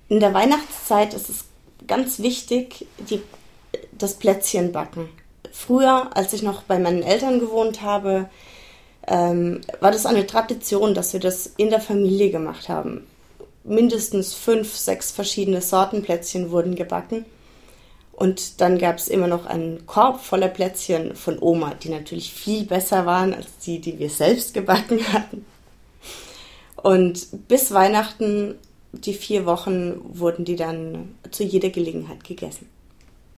In der Weihnachtszeit ist es ganz wichtig, das Plätzchen backen. Früher, als ich noch bei meinen Eltern gewohnt habe, war das eine Tradition, dass wir das in der Familie gemacht haben. Mindestens 5, 6 verschiedene Sorten Plätzchen wurden gebacken. Und dann gab es immer noch einen Korb voller Plätzchen von Oma, die natürlich viel besser waren als die wir selbst gebacken hatten. Und bis Weihnachten, die 4 Wochen, wurden die dann zu jeder Gelegenheit gegessen.